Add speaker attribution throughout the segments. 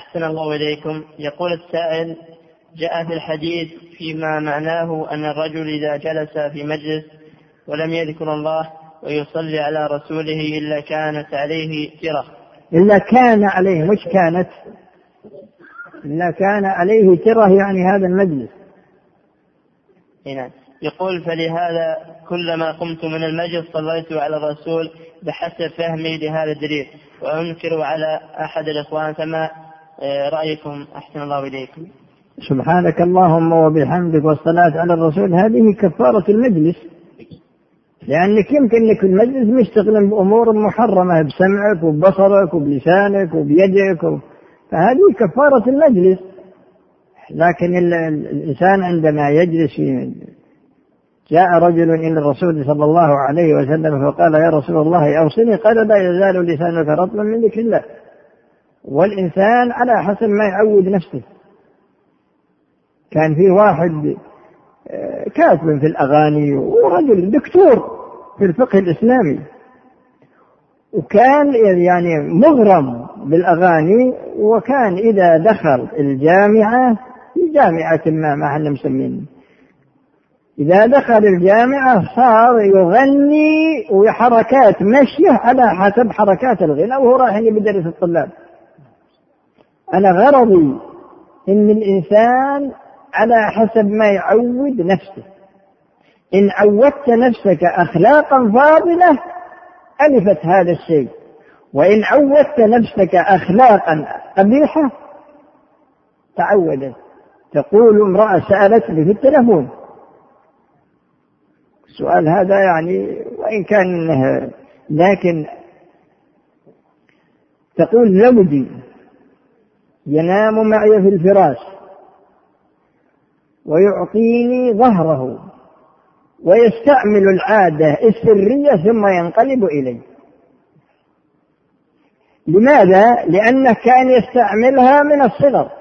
Speaker 1: أحسن الله إليكم. يقول السائل: جاء في الحديث فيما معناه أن الرجل إذا جلس في مجلس ولم يذكر الله ويصلي على رسوله إلا كانت عليه ترة.
Speaker 2: إلا كان عليه، مش كانت، إلا كان عليه ترة، يعني هذا المجلس.
Speaker 1: هنا يقول: فلهذا كلما قمت من المجلس صليت على الرسول بحسب فهمي لهذا الدليل، وأنكر على أحد الإخوان، فما رأيكم أحسن الله إليكم؟
Speaker 2: سبحانك اللهم وبحمدك والصلاة على الرسول، هذه كفارة المجلس، لأنك يمكن لك المجلس مشتغل بأمور محرمة بسمعك وببصرك وبلسانك وبيدك فهذه كفارة المجلس. لكن الإنسان عندما يجلس جاء رجل إلى الرسول صلى الله عليه وسلم فقال: يا رسول الله أوصني. قال: لا يزال لسانك رطبا من ذكر الله. والإنسان على حسب ما يعود نفسه. كان في واحد كاتب في الأغاني ورجل دكتور في الفقه الإسلامي، وكان يعني مغرم بالأغاني، وكان إذا دخل الجامعة، في جامعة ما احنا مسمين، إذا دخل الجامعة صار يغني وحركات مشيه على حسب حركات الغناء وهو رايح يدرس الطلاب. أنا غرضي إن الإنسان على حسب ما يعود نفسه. إن عودت نفسك أخلاقا فاضلة ألفت هذا الشيء، وإن عودت نفسك أخلاقا قبيحة تعودت. تقول امرأة سألتني في التلفون السؤال هذا يعني وإن كان لكن تقول: زوجي ينام معي في الفراش ويعطيني ظهره ويستعمل العادة السرية ثم ينقلب إلي. لماذا؟ لأنه كان يستعملها من الصغر،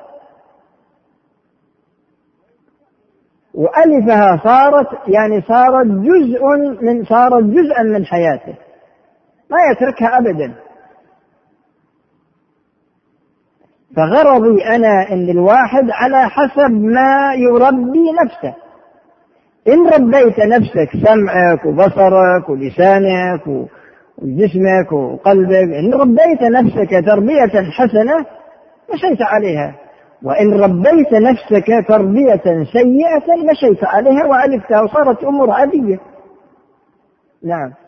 Speaker 2: وألفها صارت جزءا من حياته، ما يتركها أبدا. فغرضي أنا أن الواحد على حسب ما يربي نفسه. إن ربيت نفسك سمعك وبصرك ولسانك وجسمك وقلبك، إن ربيت نفسك تربية حسنة مشيت عليها، وإن ربيت نفسك تربية سيئة مشيت عليها وألفتها وصارت أمور عادية. نعم.